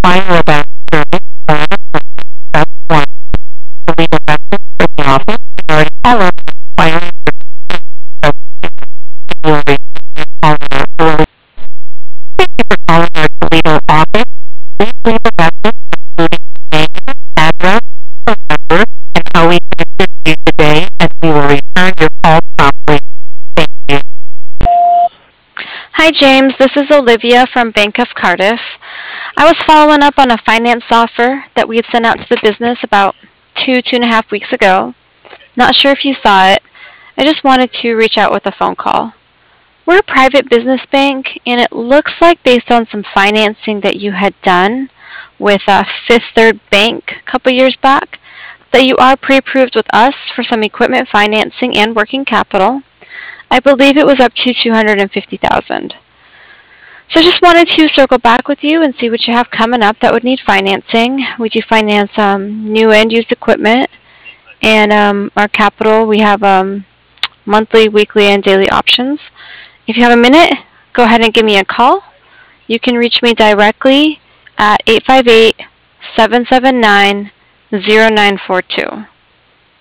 inquire about service or press 1. To leave a message for the office regarding caller, inquiring press 2. If you are returning your call early. Thank you for calling our Toledo office. Please leave a message including your name, address, phone number, and how we can assist you today, and we will return your call promptly. Thank you. Hi, James. This is Olivia from Bank of Cardiff. I was following up on a finance offer that we had sent out to the business about 2.5 weeks ago. Not sure if you saw it. I just wanted to reach out with a phone call. We're a private business bank, and it looks like based on some financing that you had done with Fifth Third Bank a couple years back, that you are pre-approved with us for some equipment financing and working capital. I believe it was up to 250,000. So I just wanted to circle back with you and see what you have coming up that would need financing. We do finance new and used equipment, and our capital, we have monthly, weekly, and daily options. If you have a minute, go ahead and give me a call. You can reach me directly at 858-779-0942.